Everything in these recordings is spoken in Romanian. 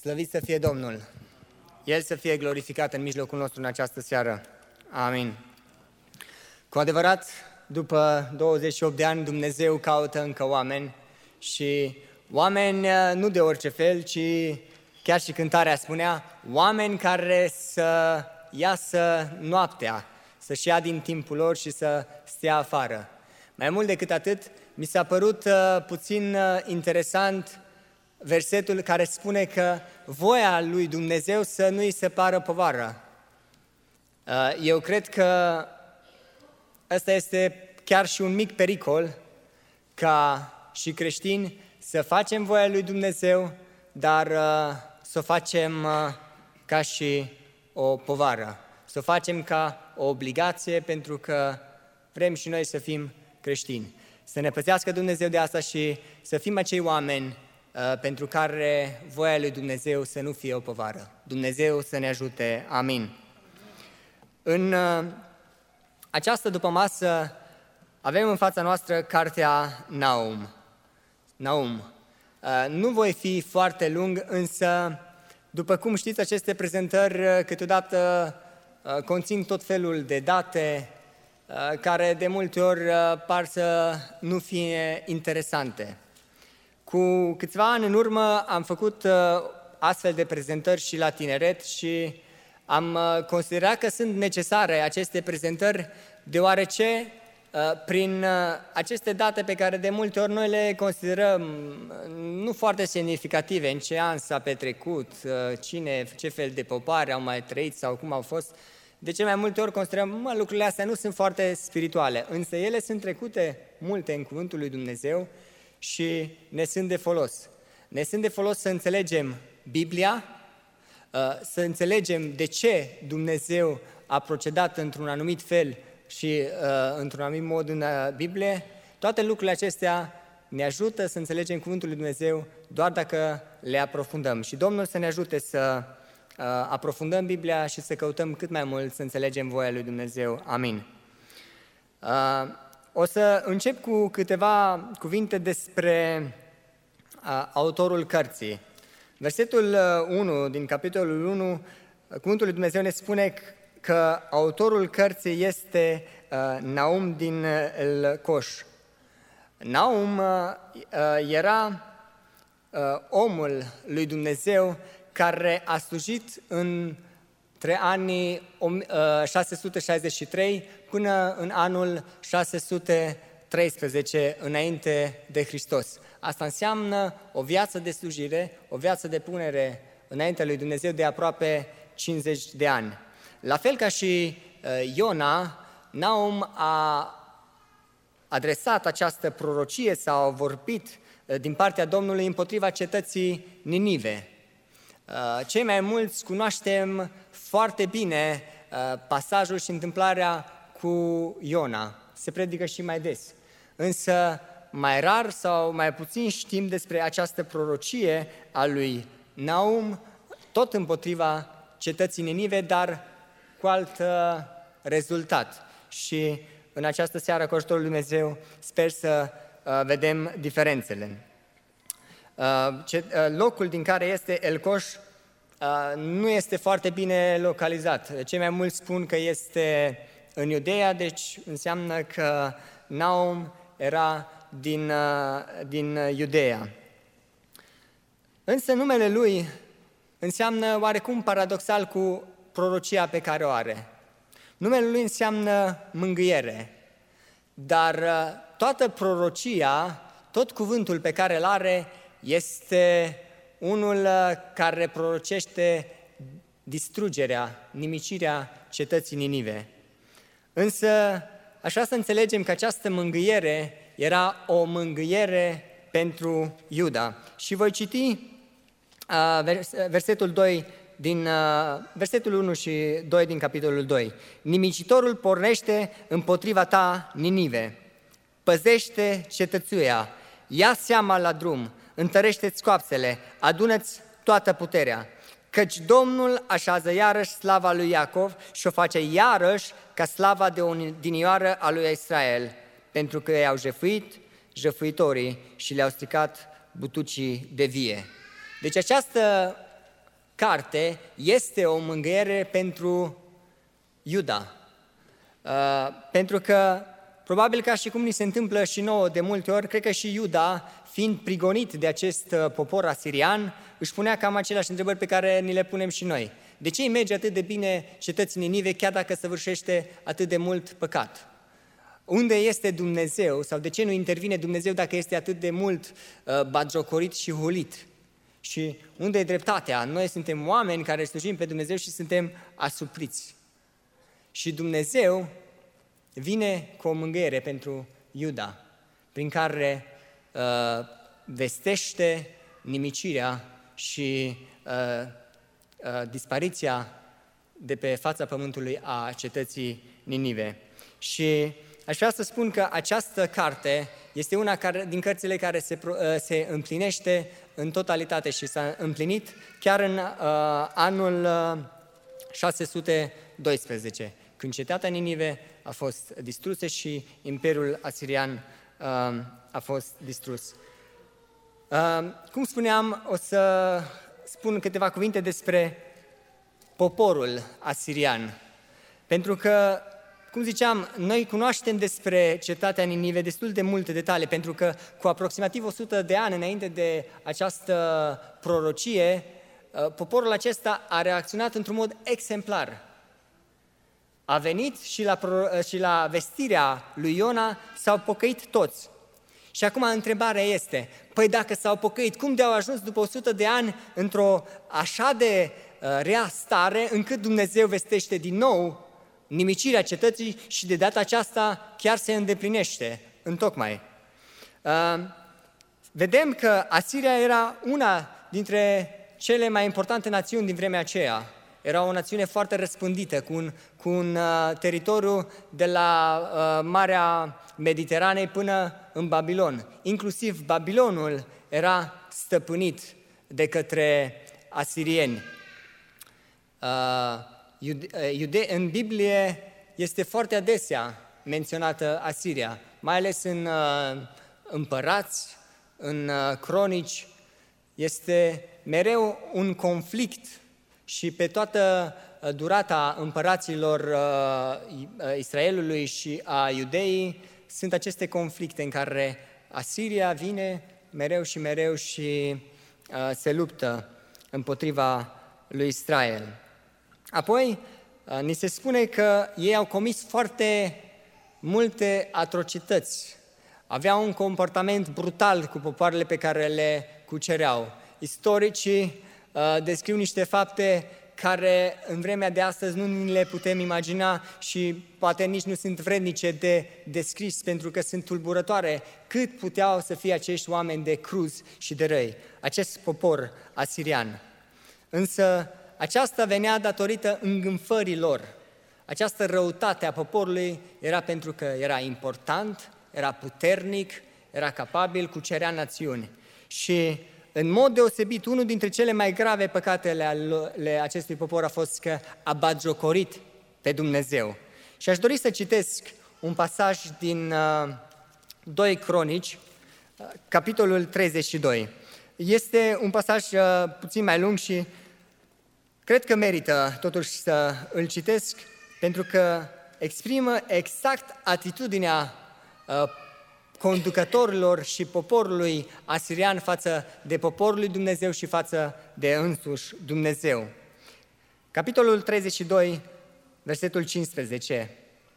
Slăvit să fie Domnul! El să fie glorificat în mijlocul nostru în această seară. Amin. Cu adevărat, după 28 de ani, Dumnezeu caută încă oameni și oameni nu de orice fel, ci chiar și cântarea spunea, oameni care să iasă noaptea, să-și ia din timpul lor și să stea afară. Mai mult decât atât, mi s-a părut puțin interesant versetul care spune că voia lui Dumnezeu să nu-i se pară povară. Eu cred că ăsta este chiar și un mic pericol ca și creștini să facem voia lui Dumnezeu, dar să o facem ca și o povară, să o facem ca o obligație pentru că vrem și noi să fim creștini. Să ne păzească Dumnezeu de asta și să fim acei oameni pentru care voia lui Dumnezeu să nu fie o povară. Dumnezeu să ne ajute. Amin. În această dupămasă avem în fața noastră cartea Naum. Nu voi fi foarte lung, însă, după cum știți, aceste prezentări câteodată conțin tot felul de date care de multe ori par să nu fie interesante. Cu câțiva ani în urmă am făcut astfel de prezentări și la tineret și am considerat că sunt necesare aceste prezentări deoarece prin aceste date pe care de multe ori noi le considerăm nu foarte semnificative, în ce an s-a petrecut, ce fel de popoare au mai trăit sau cum au fost, de ce mai multe ori considerăm, lucrurile astea nu sunt foarte spirituale, însă ele sunt trecute multe în cuvântul lui Dumnezeu și ne sunt de folos. Ne sunt de folos să înțelegem Biblia, să înțelegem de ce Dumnezeu a procedat într-un anumit fel și într-un anumit mod în Biblie. Toate lucrurile acestea ne ajută să înțelegem cuvântul lui Dumnezeu doar dacă le aprofundăm. Și Domnul să ne ajute să aprofundăm Biblia și să căutăm cât mai mult să înțelegem voia lui Dumnezeu. Amin. O să încep cu câteva cuvinte despre autorul cărții. Versetul 1 din capitolul 1, cuvântul lui Dumnezeu ne spune că autorul cărții este Naum din Elcoș. Naum era omul lui Dumnezeu care a slujit între anii 663 până în anul 613 înainte de Hristos. Asta înseamnă o viață de slujire, o viață de punere înaintea lui Dumnezeu de aproape 50 de ani. La fel ca și Iona, Naum a adresat această prorocie sau a vorbit din partea Domnului împotriva cetății Ninive. Cei mai mulți cunoaștem foarte bine pasajul și întâmplarea cu Iona. Se predică și mai des. Însă mai rar sau mai puțin știm despre această prorocie a lui Naum, tot împotriva cetății Ninive, dar cu alt rezultat. Și în această seară, cu ajutorul lui Dumnezeu, sper să vedem diferențele. Locul din care este Elcoș nu este foarte bine localizat. Cei mai mulți spun că este în Iudeea, deci înseamnă că Naum era din Iudeea. Însă numele lui înseamnă oarecum paradoxal cu prorocia pe care o are. Numele lui înseamnă mângâiere, dar toată prorocia, tot cuvântul pe care îl are, este unul care prorocește distrugerea, nimicirea cetății Ninive. Însă, așa să înțelegem că această mângâiere era o mângâiere pentru Iuda. Și voi citi versetul 1 și 2 din capitolul 2. Nimicitorul pornește împotriva ta, Ninive, păzește cetățuia, ia seama la drum, întărește-ți coapsele, adună-ți toată puterea, căci Domnul așează iarăși slava lui Iacov și o face iarăși ca slava de odinioară a lui Israel, pentru că i-au jefuit jăfuitorii și le-au stricat butucii de vie. Deci această carte este o mângâiere pentru Iuda. Pentru că, probabil ca și cum ni se întâmplă și nouă de multe ori, cred că și Iuda, fiind prigonit de acest popor asirian, își punea cam aceleași întrebări pe care ni le punem și noi. De ce îi merge atât de bine cetății Ninive, chiar dacă săvârșește atât de mult păcat? Unde este Dumnezeu sau de ce nu intervine Dumnezeu dacă este atât de mult batjocorit și hulit? Și unde e dreptatea? Noi suntem oameni care slujim pe Dumnezeu și suntem asupriți. Și Dumnezeu vine cu o mângâiere pentru Iuda, prin care vestește nimicirea și dispariția de pe fața pământului a cetății Ninive. Și aș vrea să spun că această carte este una din cărțile care se împlinește în totalitate și s-a împlinit chiar în anul 612, când cetatea Ninive a fost distrusă și Imperiul Asirian a fost distrus. Cum spuneam, o să spun câteva cuvinte despre poporul asirian, pentru că, cum ziceam, noi cunoaștem despre cetatea Ninive destul de multe detalii, pentru că cu aproximativ 100 de ani înainte de această prorocie, poporul acesta a reacționat într-un mod exemplar. A venit și la vestirea lui Iona s-au pocăit toți. Și acum întrebarea este, păi dacă s-au pocăit, cum de-au ajuns după 100 de ani într-o așa de rea stare, încât Dumnezeu vestește din nou nimicirea cetății și de data aceasta chiar se îndeplinește întocmai. Vedem că Asiria era una dintre cele mai importante națiuni din vremea aceea. Era o națiune foarte răspândită, cu un teritoriu de la Marea Mediteranei până în Babilon. Inclusiv Babilonul era stăpânit de către asirieni. În Biblie este foarte adesea menționată Asiria, mai ales în împărați, în cronici. Este mereu un conflict și pe toată durata împăraților Israelului și a Iudeii sunt aceste conflicte în care Asiria vine mereu și mereu și se luptă împotriva lui Israel. Apoi, ni se spune că ei au comis foarte multe atrocități. Aveau un comportament brutal cu popoarele pe care le cucereau. Istoricii descriu niște fapte care în vremea de astăzi nu ni le putem imagina și poate nici nu sunt vrednice de descris pentru că sunt tulburătoare cât puteau să fie acești oameni de cruz și de răi, acest popor asirian. Însă aceasta venea datorită îngânfării lor. Această răutate a poporului era pentru că era important, era puternic, era capabil, cucerea națiuni. Și în mod deosebit, unul dintre cele mai grave păcatele ale acestui popor a fost că a batjocorit pe Dumnezeu. Și aș dori să citesc un pasaj din 2 Cronici, capitolul 32. Este un pasaj puțin mai lung și cred că merită totuși să îl citesc, pentru că exprimă exact atitudinea conducătorilor și poporului asirian față de poporul lui Dumnezeu și față de însuși Dumnezeu. Capitolul 32, versetul 15.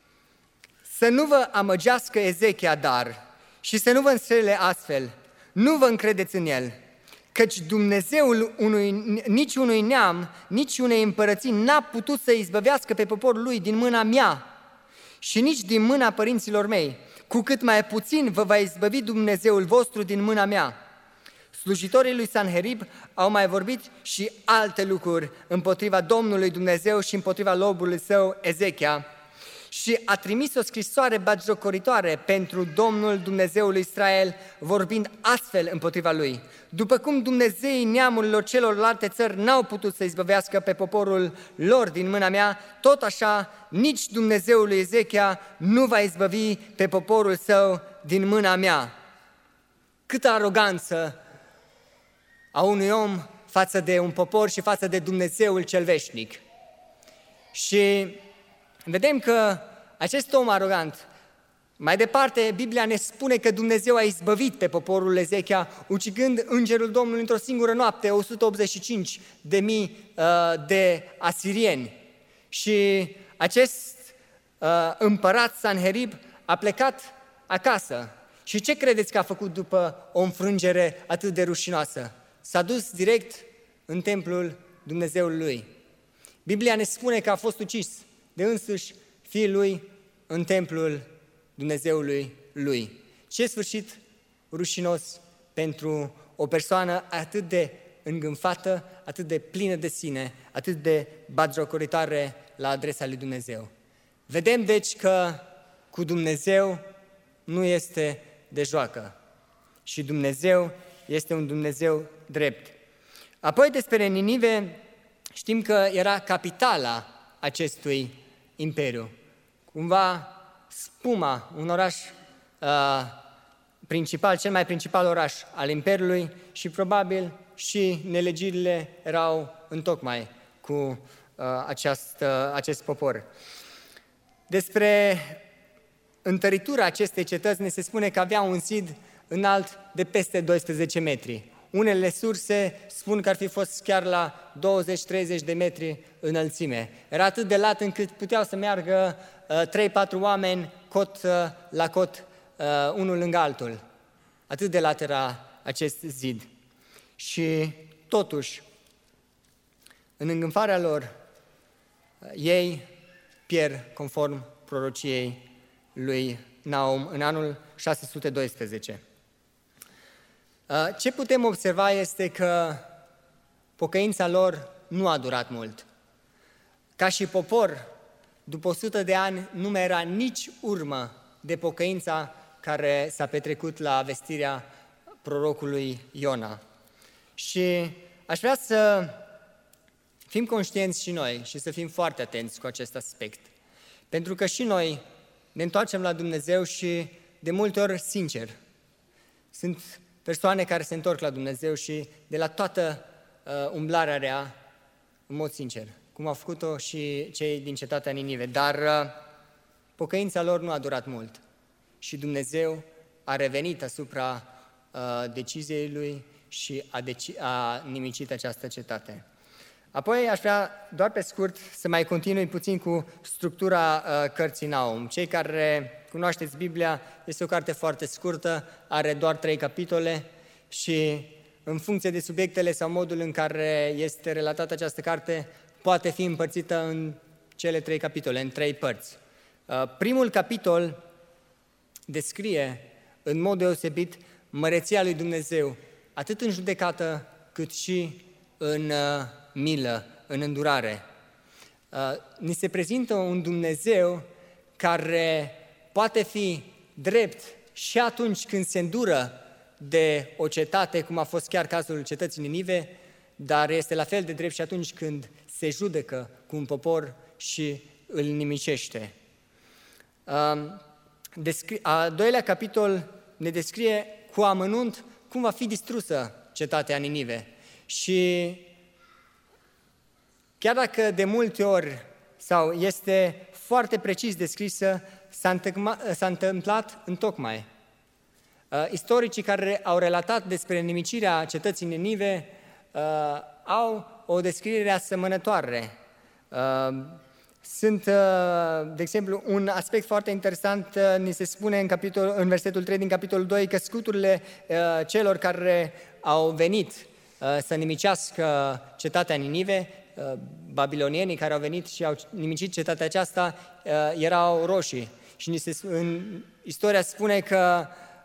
Să nu vă amăgească Ezechia dar și să nu vă înșele astfel, nu vă încredeți în el, căci Dumnezeul nici unui neam, nici unei împărății n-a putut să izbăvească pe poporul lui din mâna mea și nici din mâna părinților mei, cu cât mai puțin vă va izbăvi Dumnezeul vostru din mâna mea. Slujitorii lui Sanherib au mai vorbit și alte lucruri împotriva Domnului Dumnezeu și împotriva lobului său Ezechia și a trimis o scrisoare batjocoritoare pentru Domnul Dumnezeul lui Israel, vorbind astfel împotriva lui. După cum Dumnezeii neamurilor celorlalte țări n-au putut să izbăvească pe poporul lor din mâna mea, tot așa nici Dumnezeul lui Ezechia nu va izbăvi pe poporul său din mâna mea. Câtă aroganță a unui om față de un popor și față de Dumnezeul cel veșnic. Și vedem că acest om arogant, mai departe, Biblia ne spune că Dumnezeu a izbăvit pe poporul Ezechia, ucigând îngerul Domnului într-o singură noapte 185.000 de asirieni. Și acest împărat Sanherib a plecat acasă. Și ce credeți că a făcut după o înfrângere atât de rușinoasă? S-a dus direct în templul Dumnezeului lui. Biblia ne spune că a fost ucis de însuși fiul lui în templul Dumnezeului lui. Ce sfârșit rușinos pentru o persoană atât de îngânfată, atât de plină de sine, atât de batjocoritoare la adresa lui Dumnezeu. Vedem deci că cu Dumnezeu nu este de joacă și Dumnezeu este un Dumnezeu drept. Apoi despre Ninive știm că era capitala acestui imperiu. Cumva Spuma, un oraș principal, cel mai principal oraș al imperiului și probabil și nelegirile erau întocmai cu acest popor. Despre întăritura acestei cetăți ne se spune că avea un zid înalt de peste 12 metri. Unele surse spun că ar fi fost chiar la 20-30 de metri înălțime. Era atât de lat încât puteau să meargă 3-4 oameni cot la cot, unul lângă altul. Atât de lat era acest zid. Și totuși, în îngânfarea lor, ei pierd conform prorociei lui Naum în anul 612. Ce putem observa este că pocăința lor nu a durat mult. Ca și popor, după 100 de ani nu mai era nici urmă de pocăința care s-a petrecut la vestirea prorocului Iona. Și aș vrea să fim conștienți și noi și să fim foarte atenți cu acest aspect. Pentru că și noi ne întoarcem la Dumnezeu și de multe ori sincer. Sunt persoane care se întorc la Dumnezeu și de la toată umblarea rea, în mod sincer, cum au făcut-o și cei din cetatea Ninive. Dar pocăința lor nu a durat mult și Dumnezeu a revenit asupra deciziei lui și a nimicit această cetate. Apoi aș vrea doar pe scurt să mai continui puțin cu structura cărții Naum. Cei care cunoașteți Biblia, este o carte foarte scurtă, are doar 3 capitole și în funcție de subiectele sau modul în care este relatată această carte, poate fi împărțită în cele 3 capitole, în 3 părți. Primul capitol descrie în mod deosebit măreția lui Dumnezeu, atât în judecată cât și în milă, în îndurare. Ni se prezintă un Dumnezeu care poate fi drept și atunci când se îndură de o cetate, cum a fost chiar cazul cetății Ninive, dar este la fel de drept și atunci când se judecă cu un popor și îl nimicește. A doilea capitol ne descrie cu amănunt cum va fi distrusă cetatea Ninive. Și chiar dacă de multe ori, sau este foarte precis descrisă, s-a întâmplat întocmai. Istoricii care au relatat despre nimicirea cetății Ninive au o descriere asemănătoare. Sunt, de exemplu, un aspect foarte interesant, ni se spune în versetul 3 din capitolul 2 că scuturile celor care au venit să nimicească cetatea Ninive, babilonienii care au venit și au nimicit cetatea aceasta, erau roșii. Și în istoria spune că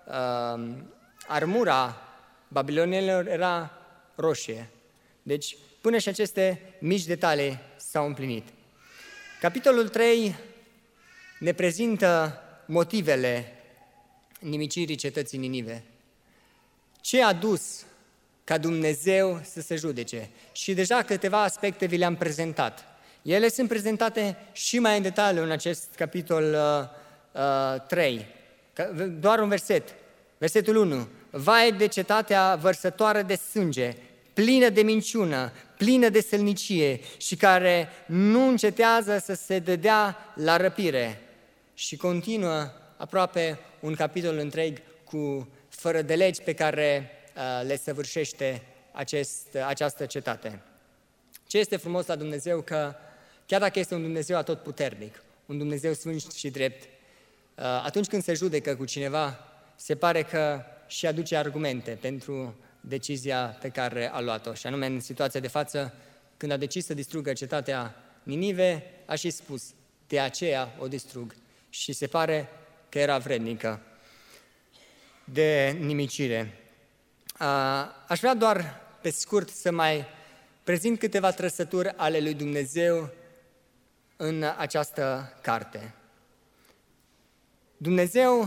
armura babilonienilor era roșie. Deci, până și aceste mici detalii s-au împlinit. Capitolul 3 ne prezintă motivele nimicirii cetății Ninive. Ce a dus ca Dumnezeu să se judece? Și deja câteva aspecte vi le-am prezentat. Ele sunt prezentate și mai în detaliu în acest capitol 3. Doar un verset. Versetul 1. Vai de cetatea vărsătoare de sânge, plină de minciună, plină de sălnicie și care nu încetează să se dădea la răpire. Și continuă aproape un capitol întreg cu fără de legi pe care le săvârșește această cetate. Ce este frumos la Dumnezeu că chiar dacă este un Dumnezeu atotputernic, un Dumnezeu sfânt și drept, atunci când se judecă cu cineva, se pare că și aduce argumente pentru decizia pe care a luat-o. Și anume, în situația de față, când a decis să distrugă cetatea Ninive, a și spus, de aceea o distrug. Și se pare că era vrednică de nimicire. Aș vrea doar pe scurt să mai prezint câteva trăsături ale lui Dumnezeu în această carte. Dumnezeu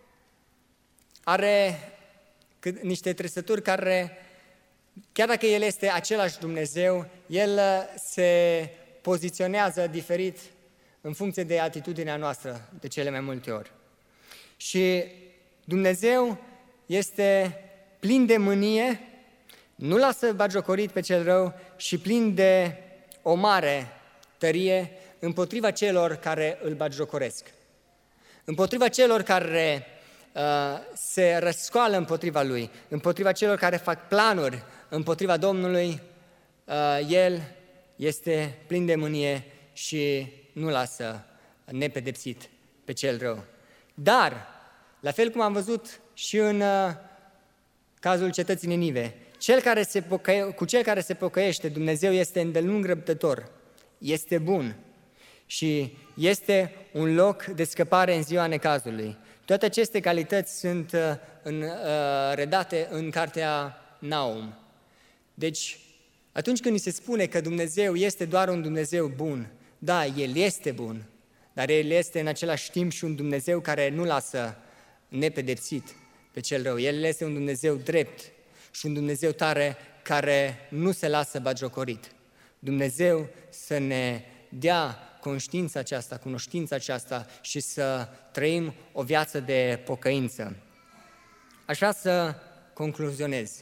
are niște trăsături care, chiar dacă El este același Dumnezeu, El se poziționează diferit în funcție de atitudinea noastră de cele mai multe ori. Și Dumnezeu este plin de mânie, nu lasă batjocorit pe cel rău și plin de o mare tărie împotriva celor care îl batjocoresc. Împotriva celor care se răscoală împotriva lui, împotriva celor care fac planuri împotriva Domnului, El este plin de mânie și nu lasă nepedepsit pe cel rău. Dar, la fel cum am văzut și în cazul cetății Ninive, cu cel care se pocăiește, Dumnezeu este îndelung răbdător, este bun și este un loc de scăpare în ziua necazului. Toate aceste calități sunt redate în cartea Naum. Deci, atunci când ni se spune că Dumnezeu este doar un Dumnezeu bun, da, El este bun, dar El este în același timp și un Dumnezeu care nu lasă nepedepsit pe cel rău. El este un Dumnezeu drept și un Dumnezeu tare care nu se lasă batjocorit. Dumnezeu să ne dea conștiința aceasta, cunoștința aceasta și să trăim o viață de pocăință. Aș vrea să concluzionez.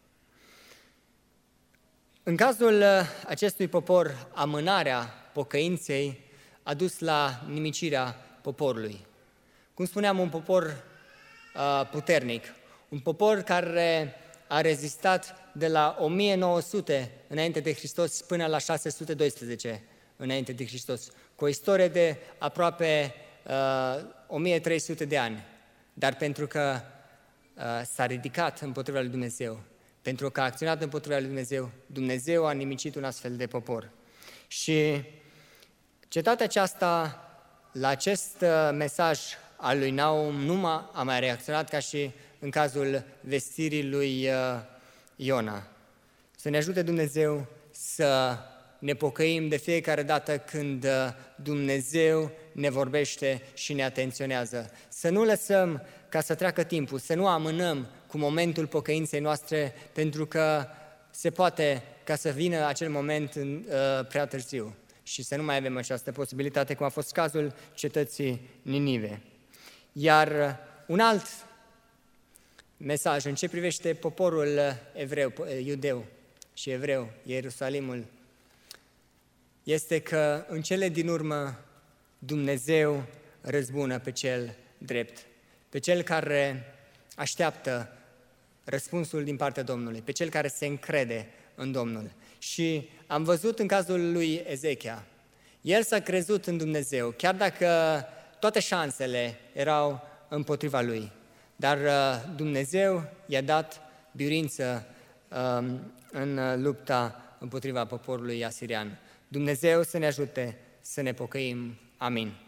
În cazul acestui popor, amânarea pocăinței a dus la nimicirea poporului. Cum spuneam, un popor puternic, un popor care a rezistat de la 1900 înainte de Hristos până la 612 înainte de Hristos, cu o istorie de aproape 1300 de ani. Dar pentru că s-a ridicat împotriva lui Dumnezeu, pentru că a acționat împotriva lui Dumnezeu, Dumnezeu a nimicit un astfel de popor. Și cetatea aceasta, la acest mesaj al lui Naum, nu a mai reacționat ca și în cazul vestirii lui Iona. Să ne ajute Dumnezeu să ne pocăim de fiecare dată când Dumnezeu ne vorbește și ne atenționează. Să nu lăsăm ca să treacă timpul, să nu amânăm cu momentul pocăinței noastre, pentru că se poate ca să vină acel moment prea târziu și să nu mai avem această posibilitate, cum a fost cazul cetății Ninive. Iar un alt mesaj în ce privește poporul evreu, iudeu și evreu, Ierusalimul, este că în cele din urmă Dumnezeu răzbună pe cel drept, pe cel care așteaptă răspunsul din partea Domnului, pe cel care se încrede în Domnul. Și am văzut în cazul lui Ezechia, el s-a crezut în Dumnezeu, chiar dacă toate șansele erau împotriva lui. Dar Dumnezeu i-a dat biruință în lupta împotriva poporului asirian. Dumnezeu să ne ajute să ne pocăim. Amin.